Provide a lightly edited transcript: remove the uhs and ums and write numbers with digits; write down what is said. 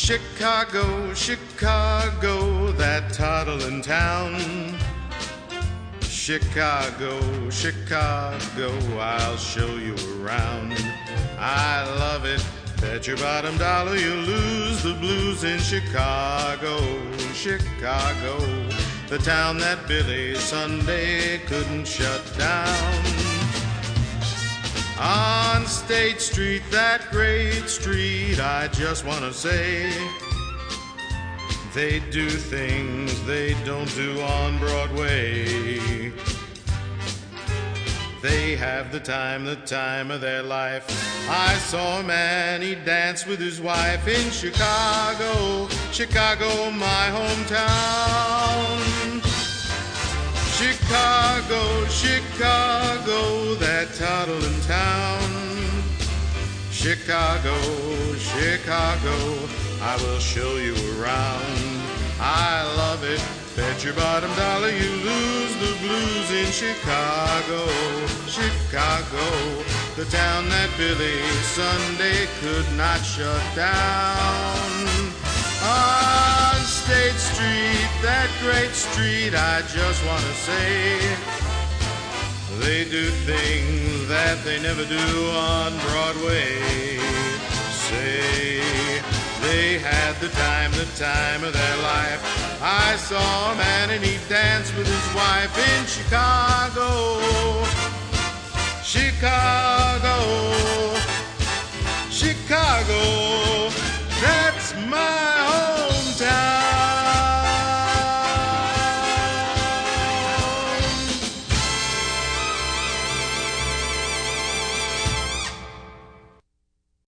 Chicago, Chicago, that toddling town. Chicago, Chicago, I'll show you around. I love it, bet your bottom dollar you'll lose the blues in Chicago, Chicago, the town that Billy Sunday couldn't shut down. On State Street, that great street, I just want to say, they do things they don't do on Broadway. They have the time of their life. I saw a man, he danced with his wife in Chicago, Chicago, my hometown. Chicago, Chicago, that toddling town. Chicago, Chicago, I will show you around. I love it, bet your bottom dollar you lose the blues in Chicago, Chicago, the town that Billy Sunday could not shut down. On State Street, that great street, I just want to say, they do things that they never do on Broadway. Say they had the time of their life. I saw a man and he danced with his wife in Chicago, Chicago, Chicago, that's my